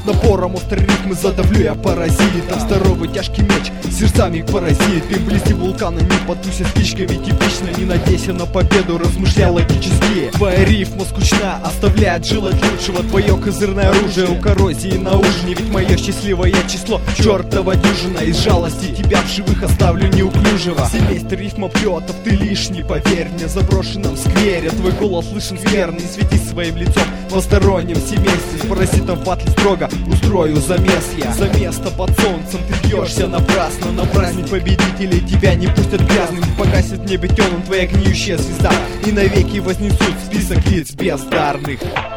Напором острый ритмы задавлю я паразитов. Здоровый тяжкий меч, сердцами паразит. Ты вблизи вулкана, не потуся спичками. Типично, не надейся на победу, размышляй логически. Твоя рифма скучна, оставляет желать лучшего. Твое козырное оружие у коррозии на ужине. Ведь мое счастливое число чертова дюжина. Из жалости тебя в живых оставлю неуклюжего. Семейство рифмоплетов, ты лишний, поверь мне. В заброшенном сквере твой голос слышен скверный. Свети своим лицом в постороннем семействе. С паразитом патли строго устрою замес я. За место под солнцем ты бьешься напрасно. На праздник победителей тебя не пустят грязным. Погасит в небе темным твоя гниющая звезда. И навеки вознесут список лиц бездарных.